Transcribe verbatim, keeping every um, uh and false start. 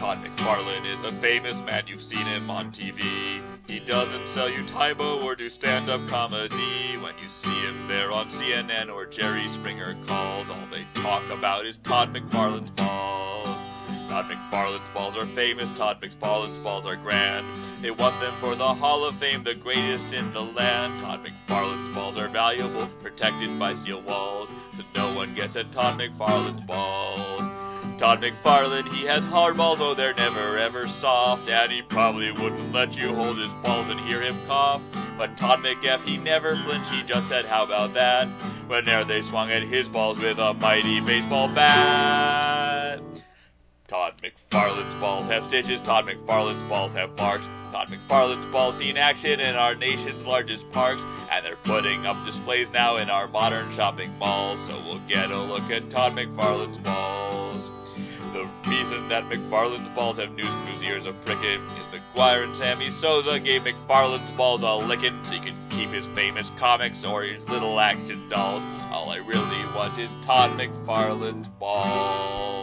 Todd McFarlane is a famous man, you've seen him on T V. He doesn't sell you Tybo or do stand-up comedy. When you see him there on C N N or Jerry Springer Calls, all they talk about is Todd McFarlane's balls. Todd McFarlane's balls are famous, Todd McFarlane's balls are grand. They want them for the Hall of Fame, the greatest in the land. Todd McFarlane's balls are valuable, protected by steel walls, so no one gets at Todd McFarlane's balls. Todd McFarlane, he has hard balls, oh they're never ever soft, and he probably wouldn't let you hold his balls and hear him cough. But Todd McF, he never flinched, he just said how about that, whenever they swung at his balls with a mighty baseball bat. Todd McFarlane's balls have stitches, Todd McFarlane's balls have marks. Todd McFarlane's balls seen action in our nation's largest parks, and they're putting up displays now in our modern shopping malls, so we'll get a look at Todd McFarlane's balls. The reason that McFarlane's balls have news crews' ears a prickin' is McGuire and Sammy Sosa gave McFarlane's balls a lickin' so he can keep his famous comics or his little action dolls. All I really want is Todd McFarlane's balls.